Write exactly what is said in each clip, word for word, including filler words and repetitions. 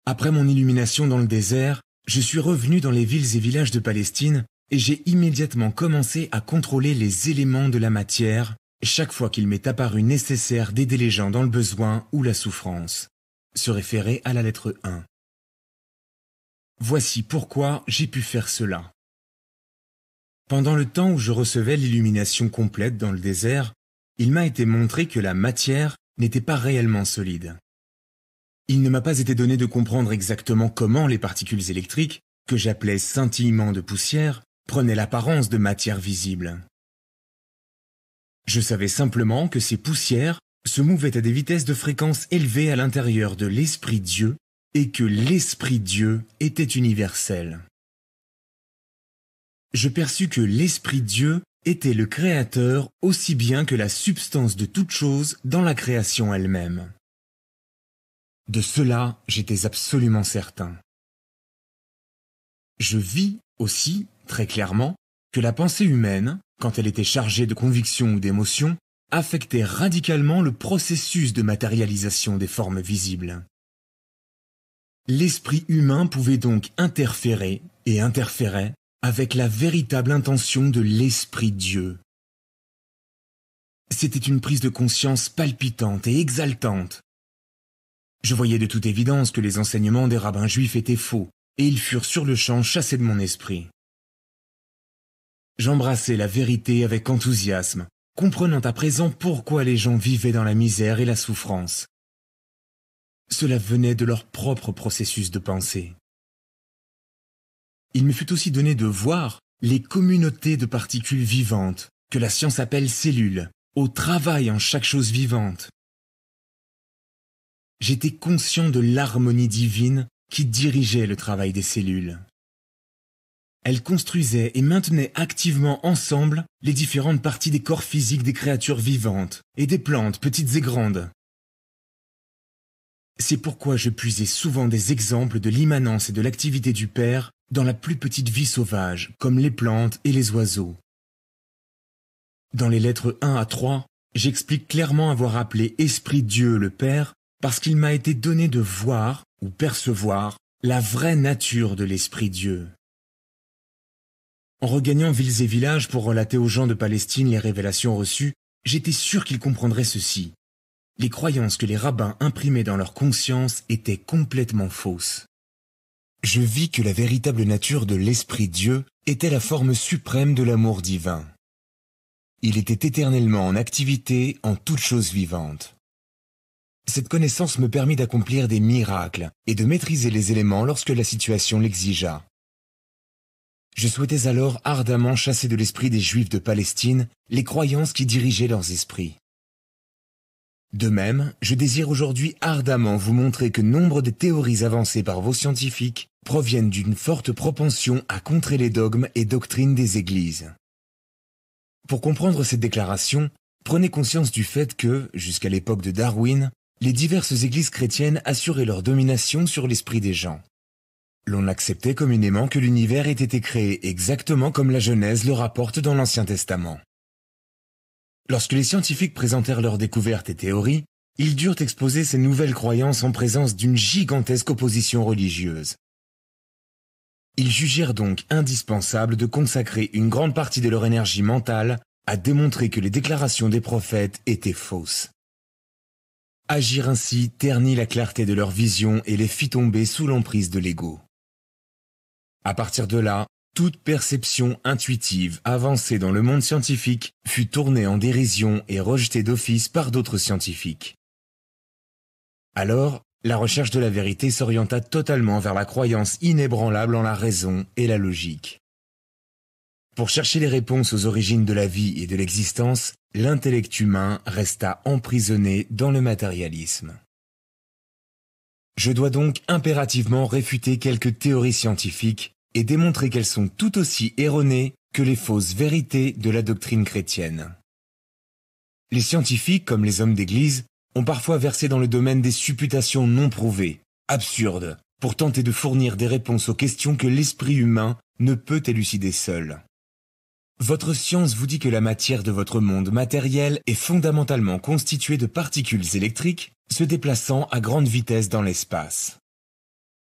Après mon illumination dans le désert, je suis revenu dans les villes et villages de Palestine et j'ai immédiatement commencé à contrôler les éléments de la matière chaque fois qu'il m'est apparu nécessaire d'aider les gens dans le besoin ou la souffrance. Se référer à la lettre un. Voici pourquoi j'ai pu faire cela. Pendant le temps où je recevais l'illumination complète dans le désert, il m'a été montré que la matière n'était pas réellement solide. Il ne m'a pas été donné de comprendre exactement comment les particules électriques, que j'appelais scintillements de poussière, prenaient l'apparence de matière visible. Je savais simplement que ces poussières se mouvaient à des vitesses de fréquence élevées à l'intérieur de l'Esprit Dieu et que l'Esprit Dieu était universel. Je perçus que l'Esprit Dieu était le Créateur aussi bien que la substance de toute chose dans la création elle-même. De cela, j'étais absolument certain. Je vis aussi, très clairement, que la pensée humaine, quand elle était chargée de convictions ou d'émotions, affectait radicalement le processus de matérialisation des formes visibles. L'esprit humain pouvait donc interférer, et interférait, avec la véritable intention de l'Esprit Dieu. C'était une prise de conscience palpitante et exaltante. Je voyais de toute évidence que les enseignements des rabbins juifs étaient faux, et ils furent sur le champ chassés de mon esprit. J'embrassais la vérité avec enthousiasme, comprenant à présent pourquoi les gens vivaient dans la misère et la souffrance. Cela venait de leur propre processus de pensée. Il me fut aussi donné de voir les communautés de particules vivantes, que la science appelle cellules, au travail en chaque chose vivante. J'étais conscient de l'harmonie divine qui dirigeait le travail des cellules. Elles construisaient et maintenaient activement ensemble les différentes parties des corps physiques des créatures vivantes et des plantes petites et grandes. C'est pourquoi je puisais souvent des exemples de l'immanence et de l'activité du Père dans la plus petite vie sauvage, comme les plantes et les oiseaux. Dans les lettres un à trois, j'explique clairement avoir appelé Esprit Dieu le Père parce qu'il m'a été donné de voir ou percevoir la vraie nature de l'Esprit Dieu. En regagnant villes et villages pour relater aux gens de Palestine les révélations reçues, j'étais sûr qu'ils comprendraient ceci. Les croyances que les rabbins imprimaient dans leur conscience étaient complètement fausses. Je vis que la véritable nature de l'Esprit Dieu était la forme suprême de l'amour divin. Il était éternellement en activité en toute chose vivante. Cette connaissance me permit d'accomplir des miracles et de maîtriser les éléments lorsque la situation l'exigea. Je souhaitais alors ardemment chasser de l'esprit des Juifs de Palestine les croyances qui dirigeaient leurs esprits. De même, je désire aujourd'hui ardemment vous montrer que nombre des théories avancées par vos scientifiques proviennent d'une forte propension à contrer les dogmes et doctrines des églises. Pour comprendre cette déclaration, prenez conscience du fait que, jusqu'à l'époque de Darwin, les diverses églises chrétiennes assuraient leur domination sur l'esprit des gens. L'on acceptait communément que l'univers ait été créé exactement comme la Genèse le rapporte dans l'Ancien Testament. Lorsque les scientifiques présentèrent leurs découvertes et théories, ils durent exposer ces nouvelles croyances en présence d'une gigantesque opposition religieuse. Ils jugèrent donc indispensable de consacrer une grande partie de leur énergie mentale à démontrer que les déclarations des prophètes étaient fausses. Agir ainsi ternit la clarté de leur vision et les fit tomber sous l'emprise de l'ego. À partir de là, toute perception intuitive avancée dans le monde scientifique fut tournée en dérision et rejetée d'office par d'autres scientifiques. Alors, la recherche de la vérité s'orienta totalement vers la croyance inébranlable en la raison et la logique. Pour chercher les réponses aux origines de la vie et de l'existence, l'intellect humain resta emprisonné dans le matérialisme. Je dois donc impérativement réfuter quelques théories scientifiques et démontrer qu'elles sont tout aussi erronées que les fausses vérités de la doctrine chrétienne. Les scientifiques, comme les hommes d'église, ont parfois versé dans le domaine des supputations non prouvées, absurdes, pour tenter de fournir des réponses aux questions que l'esprit humain ne peut élucider seul. Votre science vous dit que la matière de votre monde matériel est fondamentalement constituée de particules électriques se déplaçant à grande vitesse dans l'espace.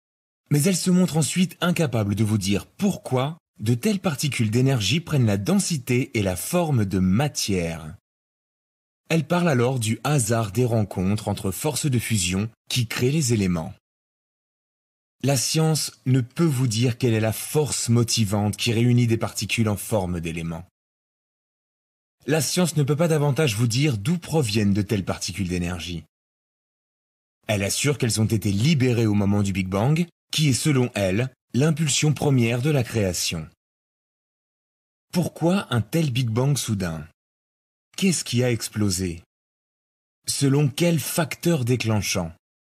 Mais elle se montre ensuite incapable de vous dire pourquoi de telles particules d'énergie prennent la densité et la forme de matière. Elle parle alors du hasard des rencontres entre forces de fusion qui créent les éléments. La science ne peut vous dire quelle est la force motivante qui réunit des particules en forme d'éléments. La science ne peut pas davantage vous dire d'où proviennent de telles particules d'énergie. Elle assure qu'elles ont été libérées au moment du Big Bang, qui est selon elle l'impulsion première de la création. Pourquoi un tel Big Bang soudain? Qu'est-ce qui a explosé? Selon quel facteur déclenchant?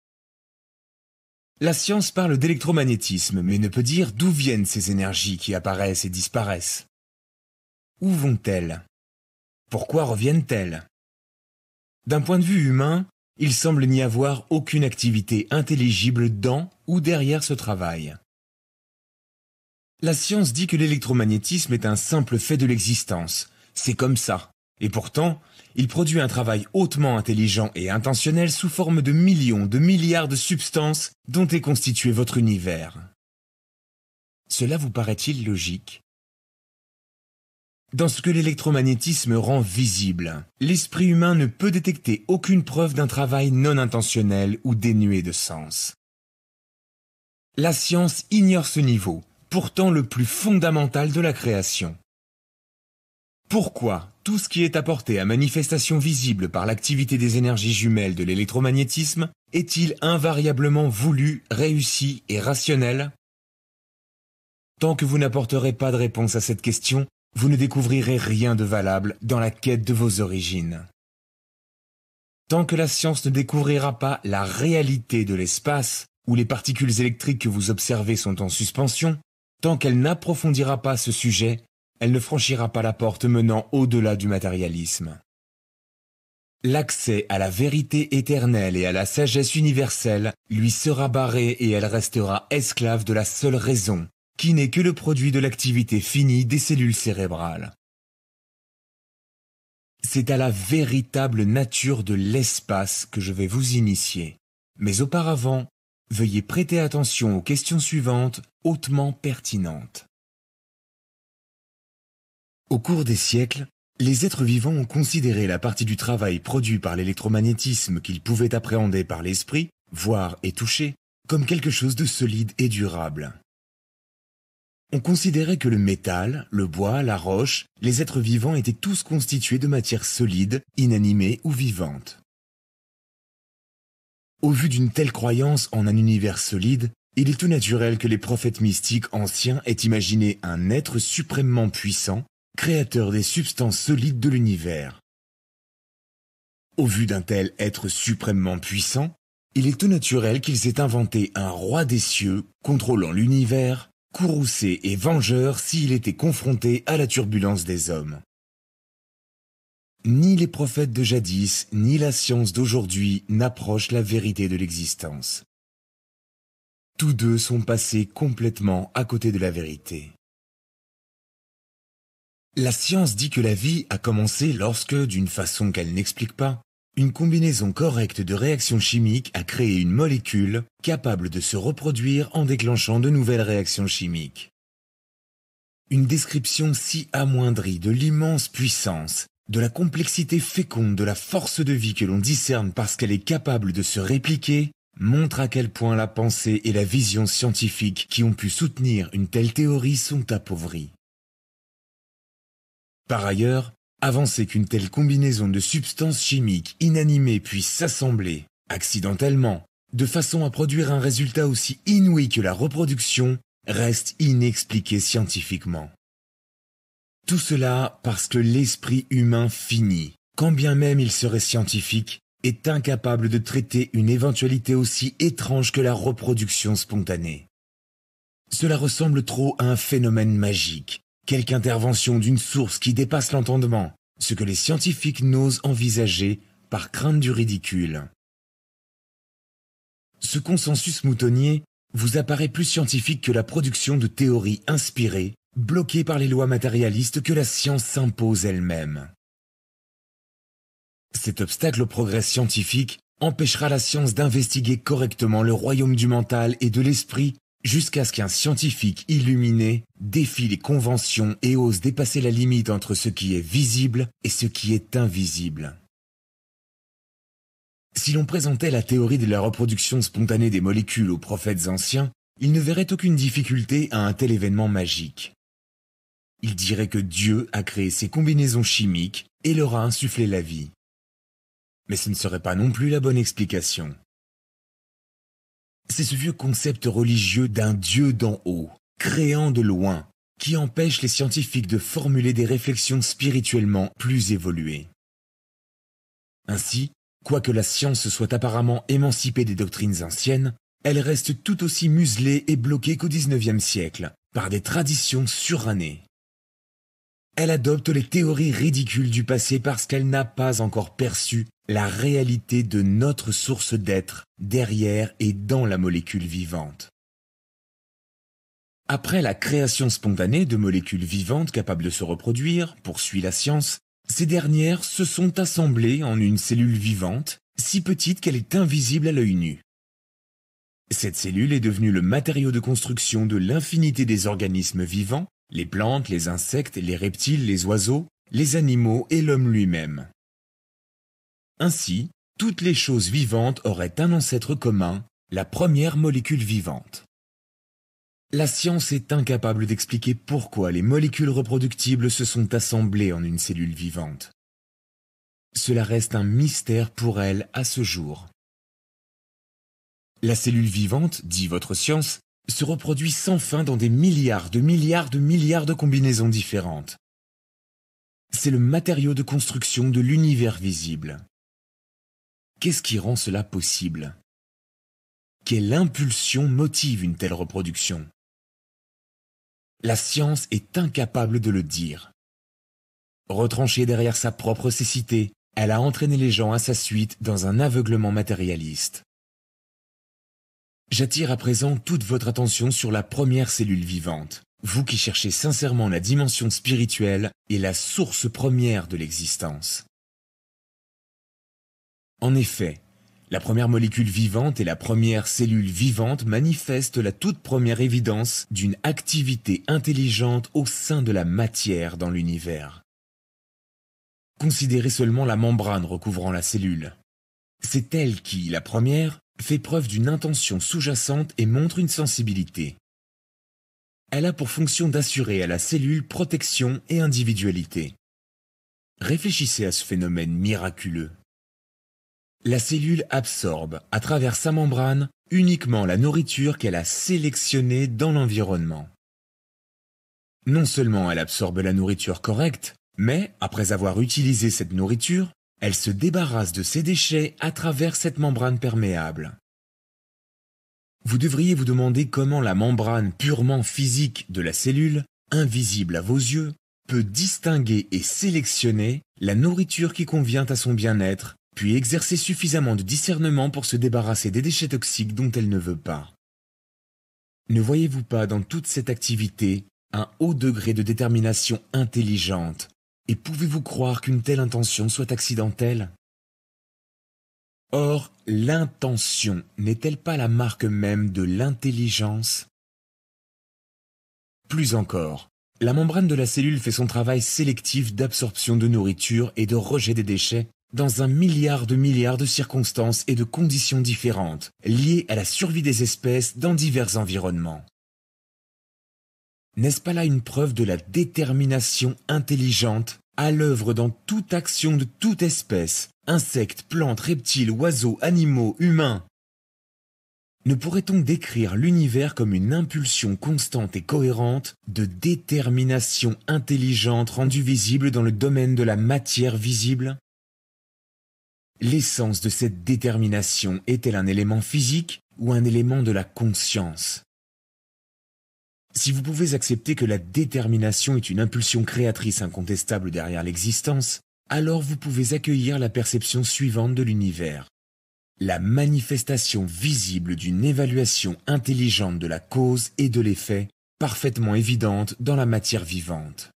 La science parle d'électromagnétisme, mais ne peut dire d'où viennent ces énergies qui apparaissent et disparaissent. Où vont-elles? Pourquoi reviennent-elles? D'un point de vue humain, il semble n'y avoir aucune activité intelligible dans ou derrière ce travail. La science dit que l'électromagnétisme est un simple fait de l'existence. C'est comme ça. Et pourtant, il produit un travail hautement intelligent et intentionnel sous forme de millions, de milliards de substances dont est constitué votre univers. Cela vous paraît-il logique? Dans ce que l'électromagnétisme rend visible, l'esprit humain ne peut détecter aucune preuve d'un travail non intentionnel ou dénué de sens. La science ignore ce niveau, pourtant le plus fondamental de la création. Pourquoi tout ce qui est apporté à manifestation visible par l'activité des énergies jumelles de l'électromagnétisme est-il invariablement voulu, réussi et rationnel? Tant que vous n'apporterez pas de réponse à cette question, vous ne découvrirez rien de valable dans la quête de vos origines. Tant que la science ne découvrira pas la réalité de l'espace, où les particules électriques que vous observez sont en suspension, tant qu'elle n'approfondira pas ce sujet, elle ne franchira pas la porte menant au-delà du matérialisme. L'accès à la vérité éternelle et à la sagesse universelle lui sera barré et elle restera esclave de la seule raison, qui n'est que le produit de l'activité finie des cellules cérébrales. C'est à la véritable nature de l'espace que je vais vous initier. Mais auparavant, veuillez prêter attention aux questions suivantes, hautement pertinentes. Au cours des siècles, les êtres vivants ont considéré la partie du travail produit par l'électromagnétisme qu'ils pouvaient appréhender par l'esprit, voir et toucher, comme quelque chose de solide et durable. On considérait que le métal, le bois, la roche, les êtres vivants étaient tous constitués de matière solide, inanimée ou vivante. Au vu d'une telle croyance en un univers solide, il est tout naturel que les prophètes mystiques anciens aient imaginé un être suprêmement puissant, créateur des substances solides de l'univers. Au vu d'un tel être suprêmement puissant, il est tout naturel qu'ils aient inventé un roi des cieux, contrôlant l'univers, courroucé et vengeur s'il était confronté à la turbulence des hommes. Ni les prophètes de jadis, ni la science d'aujourd'hui n'approchent la vérité de l'existence. Tous deux sont passés complètement à côté de la vérité. La science dit que la vie a commencé lorsque, d'une façon qu'elle n'explique pas, une combinaison correcte de réactions chimiques a créé une molécule capable de se reproduire en déclenchant de nouvelles réactions chimiques. Une description si amoindrie de l'immense puissance, de la complexité féconde de la force de vie que l'on discerne parce qu'elle est capable de se répliquer, montre à quel point la pensée et la vision scientifique qui ont pu soutenir une telle théorie sont appauvries. Par ailleurs, avancer qu'une telle combinaison de substances chimiques inanimées puisse s'assembler, accidentellement, de façon à produire un résultat aussi inouï que la reproduction, reste inexpliqué scientifiquement. Tout cela parce que l'esprit humain fini, quand bien même il serait scientifique, est incapable de traiter une éventualité aussi étrange que la reproduction spontanée. Cela ressemble trop à un phénomène magique, quelque intervention d'une source qui dépasse l'entendement, ce que les scientifiques n'osent envisager par crainte du ridicule. Ce consensus moutonnier vous apparaît plus scientifique que la production de théories inspirées, bloquées par les lois matérialistes que la science s'impose elle-même. Cet obstacle au progrès scientifique empêchera la science d'investiguer correctement le royaume du mental et de l'esprit jusqu'à ce qu'un scientifique illuminé défie les conventions et ose dépasser la limite entre ce qui est visible et ce qui est invisible. Si l'on présentait la théorie de la reproduction spontanée des molécules aux prophètes anciens, ils ne verraient aucune difficulté à un tel événement magique. Ils diraient que Dieu a créé ces combinaisons chimiques et leur a insufflé la vie. Mais ce ne serait pas non plus la bonne explication. C'est ce vieux concept religieux d'un Dieu d'en haut, créant de loin, qui empêche les scientifiques de formuler des réflexions spirituellement plus évoluées. Ainsi, quoique la science soit apparemment émancipée des doctrines anciennes, elle reste tout aussi muselée et bloquée qu'au dix-neuvième siècle, par des traditions surannées. Elle adopte les théories ridicules du passé parce qu'elle n'a pas encore perçu la réalité de notre source d'être derrière et dans la molécule vivante. Après la création spontanée de molécules vivantes capables de se reproduire, poursuit la science, ces dernières se sont assemblées en une cellule vivante, si petite qu'elle est invisible à l'œil nu. Cette cellule est devenue le matériau de construction de l'infinité des organismes vivants, les plantes, les insectes, les reptiles, les oiseaux, les animaux et l'homme lui-même. Ainsi, toutes les choses vivantes auraient un ancêtre commun, la première molécule vivante. La science est incapable d'expliquer pourquoi les molécules reproductibles se sont assemblées en une cellule vivante. Cela reste un mystère pour elle à ce jour. La cellule vivante, dit votre science, se reproduit sans fin dans des milliards de milliards de milliards de combinaisons différentes. C'est le matériau de construction de l'univers visible. Qu'est-ce qui rend cela possible? Quelle impulsion motive une telle reproduction? La science est incapable de le dire. Retranchée derrière sa propre cécité, elle a entraîné les gens à sa suite dans un aveuglement matérialiste. J'attire à présent toute votre attention sur la première cellule vivante, vous qui cherchez sincèrement la dimension spirituelle et la source première de l'existence. En effet, la première molécule vivante et la première cellule vivante manifestent la toute première évidence d'une activité intelligente au sein de la matière dans l'univers. Considérez seulement la membrane recouvrant la cellule. C'est elle qui, la première, fait preuve d'une intention sous-jacente et montre une sensibilité. Elle a pour fonction d'assurer à la cellule protection et individualité. Réfléchissez à ce phénomène miraculeux. La cellule absorbe, à travers sa membrane, uniquement la nourriture qu'elle a sélectionnée dans l'environnement. Non seulement elle absorbe la nourriture correcte, mais, après avoir utilisé cette nourriture, elle se débarrasse de ses déchets à travers cette membrane perméable. Vous devriez vous demander comment la membrane purement physique de la cellule, invisible à vos yeux, peut distinguer et sélectionner la nourriture qui convient à son bien-être, puis exercer suffisamment de discernement pour se débarrasser des déchets toxiques dont elle ne veut pas. Ne voyez-vous pas dans toute cette activité un haut degré de détermination intelligente? Et pouvez-vous croire qu'une telle intention soit accidentelle? Or, l'intention n'est-elle pas la marque même de l'intelligence? Plus encore, la membrane de la cellule fait son travail sélectif d'absorption de nourriture et de rejet des déchets dans un milliard de milliards de circonstances et de conditions différentes, liées à la survie des espèces dans divers environnements. N'est-ce pas là une preuve de la détermination intelligente à l'œuvre dans toute action de toute espèce, insectes, plantes, reptiles, oiseaux, animaux, humains? Ne pourrait-on décrire l'univers comme une impulsion constante et cohérente de détermination intelligente rendue visible dans le domaine de la matière visible? L'essence de cette détermination est-elle un élément physique ou un élément de la conscience? Si vous pouvez accepter que la détermination est une impulsion créatrice incontestable derrière l'existence, alors vous pouvez accueillir la perception suivante de l'univers. La manifestation visible d'une évaluation intelligente de la cause et de l'effet, parfaitement évidente dans la matière vivante.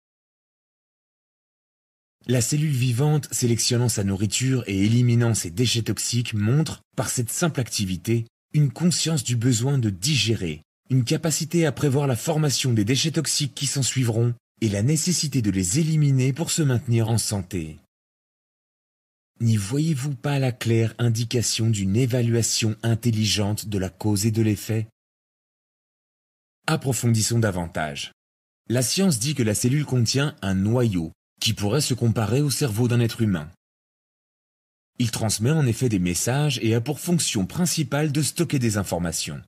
La cellule vivante, sélectionnant sa nourriture et éliminant ses déchets toxiques, montre, par cette simple activité, une conscience du besoin de digérer, une capacité à prévoir la formation des déchets toxiques qui s'ensuivront et la nécessité de les éliminer pour se maintenir en santé. N'y voyez-vous pas la claire indication d'une évaluation intelligente de la cause et de l'effet? Approfondissons davantage. La science dit que la cellule contient un noyau qui pourrait se comparer au cerveau d'un être humain. Il transmet en effet des messages et a pour fonction principale de stocker des informations.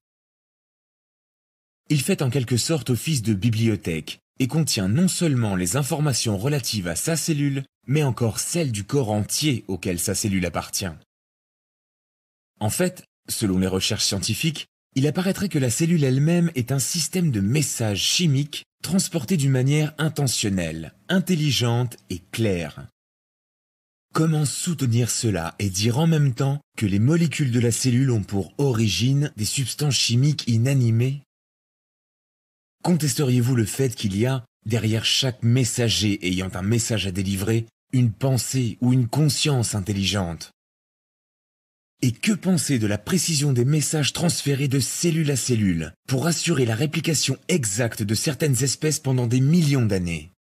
Il fait en quelque sorte office de bibliothèque et contient non seulement les informations relatives à sa cellule, mais encore celles du corps entier auquel sa cellule appartient. En fait, selon les recherches scientifiques, il apparaîtrait que la cellule elle-même est un système de messages chimiques transportés d'une manière intentionnelle, intelligente et claire. Comment soutenir cela et dire en même temps que les molécules de la cellule ont pour origine des substances chimiques inanimées? Contesteriez-vous le fait qu'il y a, derrière chaque messager ayant un message à délivrer, une pensée ou une conscience intelligente? Et que penser de la précision des messages transférés de cellule à cellule pour assurer la réplication exacte de certaines espèces pendant des millions d'années?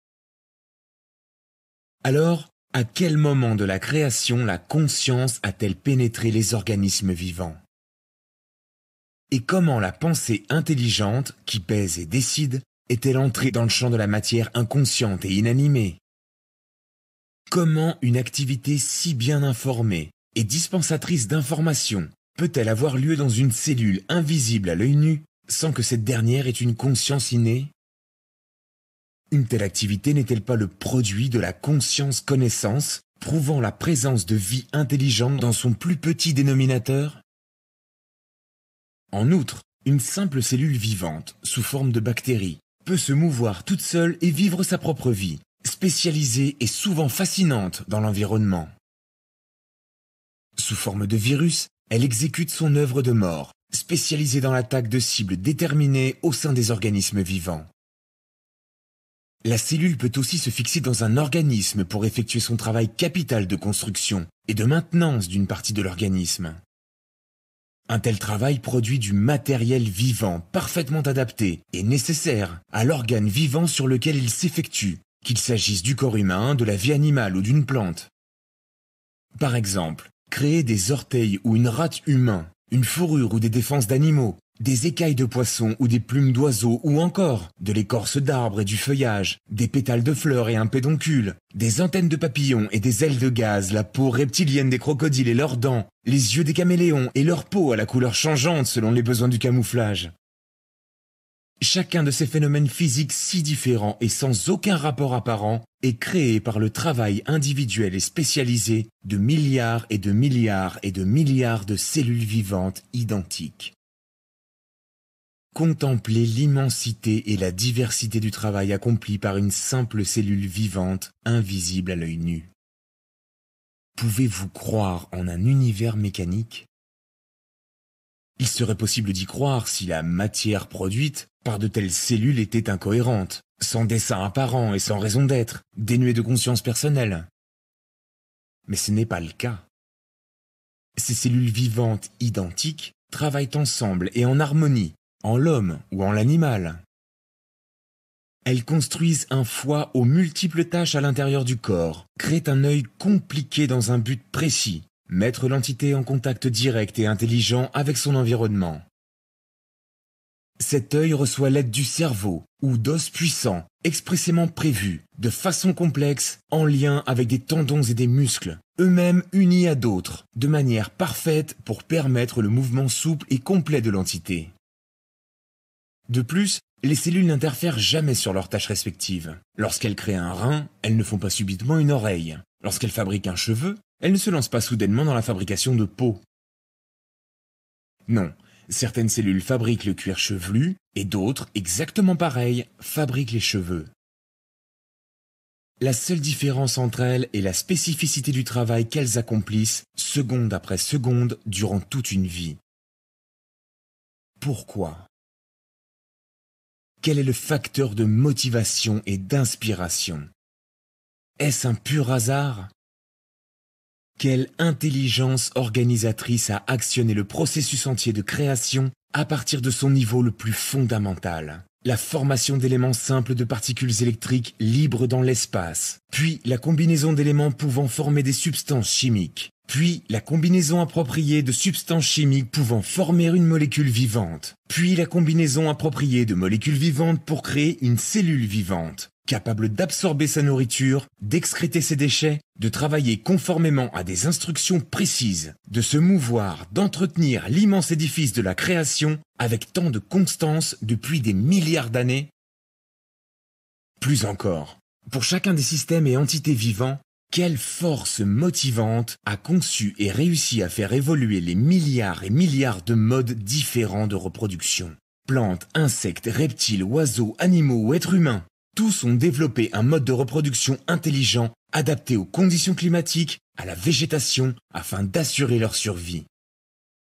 Alors, à quel moment de la création la conscience a-t-elle pénétré les organismes vivants? Et comment la pensée intelligente, qui pèse et décide, est-elle entrée dans le champ de la matière inconsciente et inanimée? Comment une activité si bien informée et dispensatrice d'informations peut-elle avoir lieu dans une cellule invisible à l'œil nu sans que cette dernière ait une conscience innée? Une telle activité n'est-elle pas le produit de la conscience-connaissance, prouvant la présence de vie intelligente dans son plus petit dénominateur? En outre, une simple cellule vivante, sous forme de bactérie, peut se mouvoir toute seule et vivre sa propre vie, spécialisée et souvent fascinante dans l'environnement. Sous forme de virus, elle exécute son œuvre de mort, spécialisée dans l'attaque de cibles déterminées au sein des organismes vivants. La cellule peut aussi se fixer dans un organisme pour effectuer son travail capital de construction et de maintenance d'une partie de l'organisme. Un tel travail produit du matériel vivant parfaitement adapté et nécessaire à l'organe vivant sur lequel il s'effectue, qu'il s'agisse du corps humain, de la vie animale ou d'une plante. Par exemple, créer des orteils ou une rate humain, une fourrure ou des défenses d'animaux, des écailles de poissons ou des plumes d'oiseaux ou encore de l'écorce d'arbres et du feuillage, des pétales de fleurs et un pédoncule, des antennes de papillons et des ailes de gaz, la peau reptilienne des crocodiles et leurs dents, les yeux des caméléons et leur peau à la couleur changeante selon les besoins du camouflage. Chacun de ces phénomènes physiques si différents et sans aucun rapport apparent est créé par le travail individuel et spécialisé de milliards et de milliards et de milliards de cellules vivantes identiques. Contemplez l'immensité et la diversité du travail accompli par une simple cellule vivante, invisible à l'œil nu. Pouvez-vous croire en un univers mécanique? Il serait possible d'y croire si la matière produite par de telles cellules était incohérente, sans dessein apparent et sans raison d'être, dénuée de conscience personnelle. Mais ce n'est pas le cas. Ces cellules vivantes identiques travaillent ensemble et en harmonie, en l'homme ou en l'animal. Elles construisent un foie aux multiples tâches à l'intérieur du corps, créent un œil compliqué dans un but précis, mettre l'entité en contact direct et intelligent avec son environnement. Cet œil reçoit l'aide du cerveau ou d'os puissants, expressément prévus, de façon complexe, en lien avec des tendons et des muscles, eux-mêmes unis à d'autres, de manière parfaite pour permettre le mouvement souple et complet de l'entité. De plus, les cellules n'interfèrent jamais sur leurs tâches respectives. Lorsqu'elles créent un rein, elles ne font pas subitement une oreille. Lorsqu'elles fabriquent un cheveu, elles ne se lancent pas soudainement dans la fabrication de peau. Non, certaines cellules fabriquent le cuir chevelu et d'autres, exactement pareilles, fabriquent les cheveux. La seule différence entre elles est la spécificité du travail qu'elles accomplissent, seconde après seconde, durant toute une vie. Pourquoi ? Quel est le facteur de motivation et d'inspiration? Est-ce un pur hasard? Quelle intelligence organisatrice a actionné le processus entier de création à partir de son niveau le plus fondamental. La formation d'éléments simples de particules électriques libres dans l'espace, puis la combinaison d'éléments pouvant former des substances chimiques, puis la combinaison appropriée de substances chimiques pouvant former une molécule vivante, puis la combinaison appropriée de molécules vivantes pour créer une cellule vivante, capable d'absorber sa nourriture, d'excréter ses déchets, de travailler conformément à des instructions précises, de se mouvoir, d'entretenir l'immense édifice de la création avec tant de constance depuis des milliards d'années. Plus encore, pour chacun des systèmes et entités vivants, quelle force motivante a conçu et réussi à faire évoluer les milliards et milliards de modes différents de reproduction. Plantes, insectes, reptiles, oiseaux, animaux ou êtres humains, tous ont développé un mode de reproduction intelligent adapté aux conditions climatiques, à la végétation, afin d'assurer leur survie.